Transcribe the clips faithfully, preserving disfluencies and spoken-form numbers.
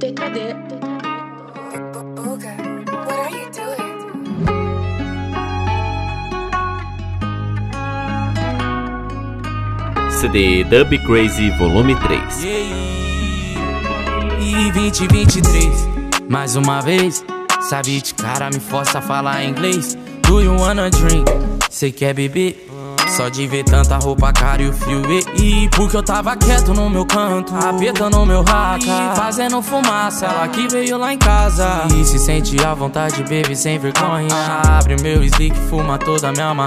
D K D. Buga, what are you doing? C D Dub Crazy Volume três. E vinte e vinte e três, mais uma vez. Sabe de cara, me força a falar inglês. Do you wanna drink? Cê quer beber? Só de ver tanta roupa cara e o fio e porque eu tava quieto no meu canto, apertando meu raca, fazendo fumaça. Ela que veio lá em casa e se sente à vontade, bebe sem vergonha. Abre meu slick, fuma toda a minha alma.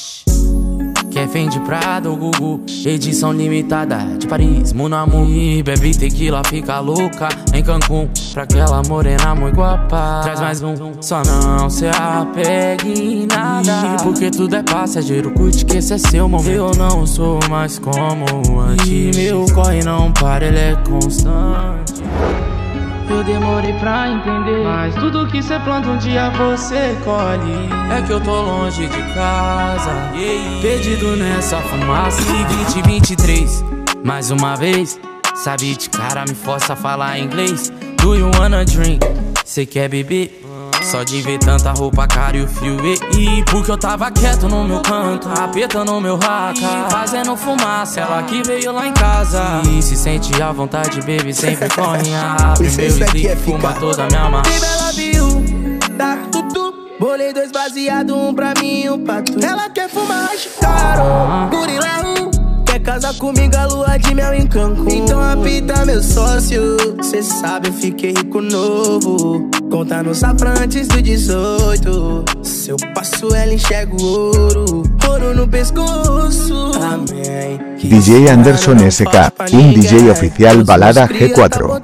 Quer Fendi Prada ou Gugu, edição limitada de Paris, Munamu. E bebe tequila, fica louca em Cancún, pra aquela morena muito guapa. Traz mais um, só não se apegue em nada, porque tudo é passageiro, curte que esse é seu momento. Eu não sou mais como antes, e meu corre não para, ele é constante. Eu demorei pra entender, mas tudo que cê planta um dia você colhe. É que eu tô longe de casa, perdido nessa fumaça. E vinte e vinte e três, mais uma vez. Sabe de cara, me força a falar inglês. Do you wanna drink? Cê quer beber? Só de ver tanta roupa cara e o fio e porque eu tava quieto no meu canto, apertando meu raca, fazendo fumaça. Ela que veio lá em casa e se sente à vontade, bebe sem vergonha. Abre meu slick, fuma toda a minha alma. Baby, I love you, tá tudo. Bolei dois baseado, um pra mim e um pra tu. Ela quer fumar caro, gorila um. Quer casar comigo, a lua de mel em Cancún. Então apita meu sócio, cê sabe eu fiquei rico novo. Conta no safra antes do dezoito. Se eu passo ela enxerga o ouro, ouro no pescoço. Amém. D J Anderson S K, um D J oficial balada G quatro.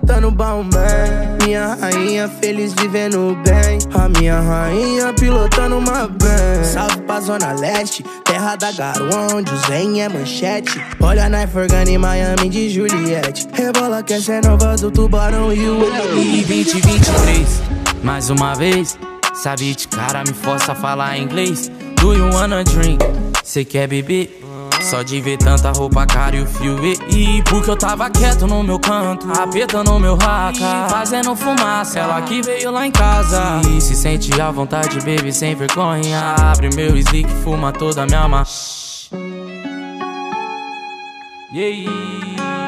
Minha rainha feliz vivendo bem, a minha rainha pilotando uma bem. Salve pra Zona Leste, terra da garoa, onde o Zen é manchete. Olha na Fergana e Miami de Juliette. Rebola que essa é nova do Tubarão e o E vinte e vinte e três, mais uma vez. Sabe de cara, me força a falar inglês. Do you wanna drink? Cê quer beber? Só de ver tanta roupa cara e o fio e porque eu tava quieto no meu canto, apertando meu raca, fazendo fumaça. Ela que veio lá em casa e se sente à vontade, bebe sem vergonha. Abre meu slick, fuma toda a minha alma. Yeah.